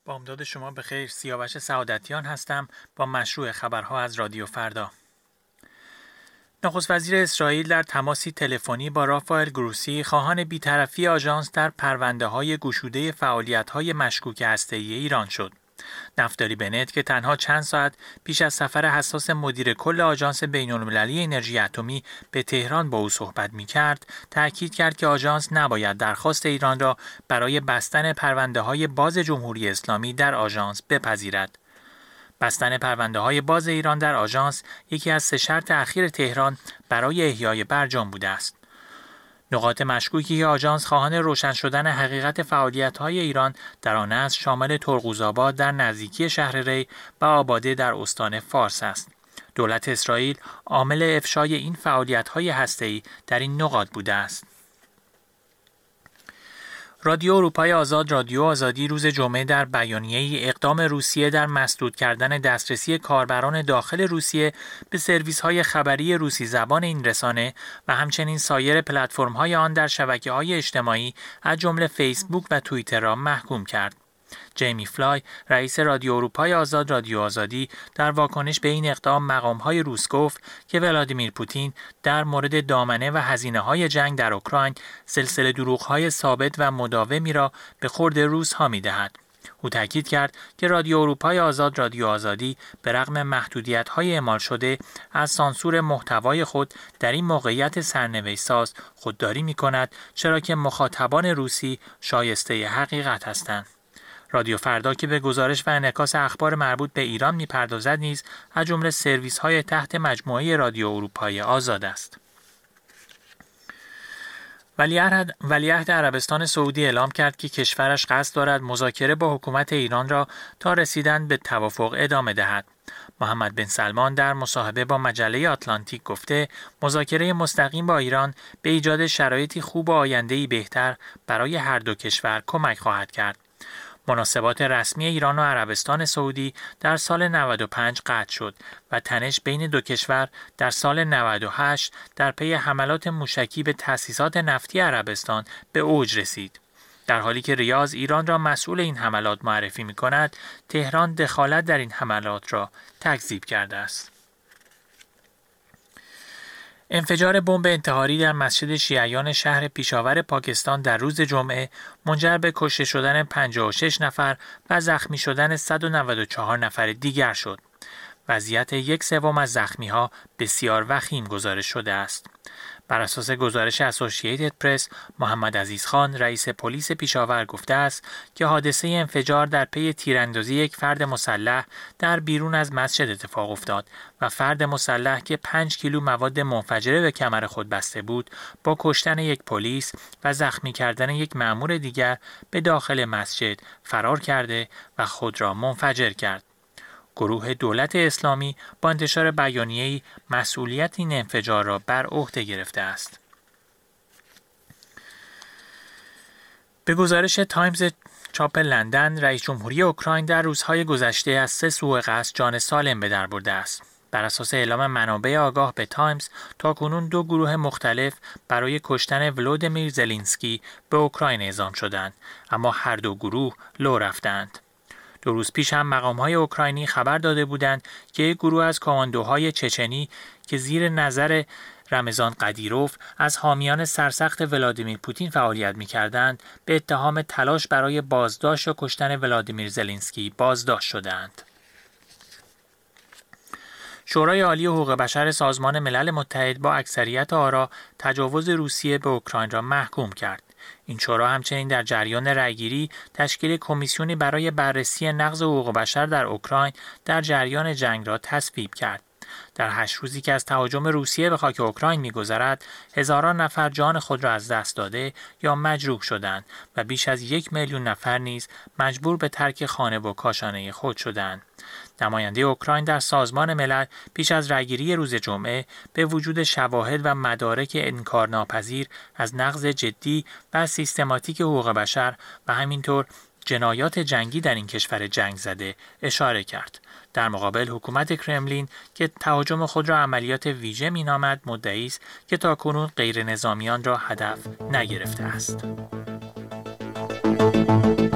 با امداد شما به خیر. سیاوش سعادتیان هستم با مشروع خبرها از رادیو فردا. نخست وزیر اسرائیل در تماسی تلفنی با رافائل گروسی خواهان بی‌طرفی آژانس در پرونده‌های گشوده فعالیت‌های مشکوک هسته‌ای ایران شد. نفتالی بنت که تنها چند ساعت پیش از سفر حساس مدیر کل آژانس بین‌المللی انرژی اتمی به تهران با او صحبت می‌کرد، تأکید کرد که آژانس نباید درخواست ایران را برای بستن پرونده‌های باز جمهوری اسلامی در آژانس بپذیرد. بستن پرونده‌های باز ایران در آژانس یکی از 3 شرط اخیر تهران برای احیای برجام بوده است. نقاط مشکوکی که آژانس خواهان روشن شدن حقیقت فعالیت‌های ایران در آن است شامل ترقوزآباد در نزدیکی شهر ری و آباده در استان فارس است. دولت اسرائیل عامل افشای این فعالیت‌های هسته‌ای در این نقاط بوده است. رادیو اروپای آزاد رادیو آزادی روز جمعه در بیانیه‌ای اقدام روسیه در مسدود کردن دسترسی کاربران داخل روسیه به سرویس‌های خبری روسی زبان این رسانه و همچنین سایر پلتفرم‌های آن در شبکه‌های اجتماعی از جمله فیسبوک و توییتر را محکوم کرد. جیمی فلای، رئیس رادیو اروپای آزاد رادیو آزادی، در واکنش به این اقدام مقام‌های روس گفت که ولادیمیر پوتین در مورد دامنه و هزینه‌های جنگ در اوکراین سلسله دروغ‌های ثابت و مداومی را به خورد روس‌ها می‌دهد. او تاکید کرد که رادیو اروپای آزاد رادیو آزادی به رغم محدودیت‌های اعمال شده از سانسور محتوای خود در این موقعیت سرنوشت‌ساز خودداری می‌کند، چرا که مخاطبان روسی شایسته حقیقت هستند. رادیو فردا که به گزارش و انعکاس اخبار مربوط به ایران می‌پردازد نیز از جمله سرویس‌های تحت مجموعه رادیو اروپای آزاد است. ولیعهد عربستان سعودی اعلام کرد که کشورش قصد دارد مذاکره با حکومت ایران را تا رسیدن به توافق ادامه دهد. محمد بن سلمان در مصاحبه با مجله آتلانتیک گفته مذاکره مستقیم با ایران به ایجاد شرایطی خوب و آینده‌ای بهتر برای هر دو کشور کمک خواهد کرد. مناسبات رسمی ایران و عربستان سعودی در سال 95 قطع شد و تنش بین دو کشور در سال 98 در پی حملات موشکی به تأسیسات نفتی عربستان به اوج رسید. در حالی که ریاض ایران را مسئول این حملات معرفی می‌کند، تهران دخالت در این حملات را تکذیب کرده است. انفجار بمب انتحاری در مسجد شیعیان شهر پیشاور پاکستان در روز جمعه منجر به کشته شدن 56 نفر و زخمی شدن 194 نفر دیگر شد. وضعیت 1/3 از زخمی‌ها بسیار وخیم گزارش شده است. بر اساس گزارش اسوسییتد پرس، محمد عزیز خان، رئیس پلیس پیشاور گفته است که حادثه انفجار در پی تیراندازی یک فرد مسلح در بیرون از مسجد اتفاق افتاد و فرد مسلح که 5 کیلو مواد منفجره به کمر خود بسته بود، با کشتن یک پلیس و زخمی کردن یک مأمور دیگر به داخل مسجد فرار کرده و خود را منفجر کرد. گروه دولت اسلامی با انتشار بیانیه‌ای مسئولیت این انفجار را بر عهده گرفته است. به گزارش تایمز چاپ لندن، رئیس جمهوری اوکراین در روزهای گذشته از 3 سوء قصد جان سالم به در برده است. بر اساس اعلام منابع آگاه به تایمز، تاکنون 2 گروه مختلف برای کشتن ولودیمیر زلنسکی به اوکراین اعزام شدند، اما هر 2 گروه لو رفتند. 2 روز پیش هم مقام‌های اوکراینی خبر داده بودند که یک گروه از کاماندوهای چچنی که زیر نظر رمضان قدیروف از حامیان سرسخت ولادیمیر پوتین فعالیت می‌کردند، به اتهام تلاش برای بازداشت یا کشتن ولادیمیر زلنسکی بازداشت شدند. شورای عالی حقوق بشر سازمان ملل متحد با اکثریت آرا تجاوز روسیه به اوکراین را محکوم کرد. این شورا همچنین در جریان رأیگیری تشکیل کمیسیونی برای بررسی نقض حقوق بشر در اوکراین در جریان جنگ را تصویب کرد. در 8 روزی که از تهاجم روسیه به خاک اوکراین می‌گذرد، هزاران نفر جان خود را از دست داده یا مجروح شدند و بیش از 1 میلیون نفر نیز مجبور به ترک خانه و کاشانه خود شدند. نماینده اوکراین در سازمان ملل پیش از رأیگیری روز جمعه به وجود شواهد و مدارک انکارناپذیر از نقض جدی و سیستماتیک حقوق بشر و همینطور جنایات جنگی در این کشور جنگ زده اشاره کرد. در مقابل حکومت کرملین که تهاجم خود را عملیات ویژه می‌نامد، مدعی است که تاکنون غیر نظامیان را هدف نگرفته است.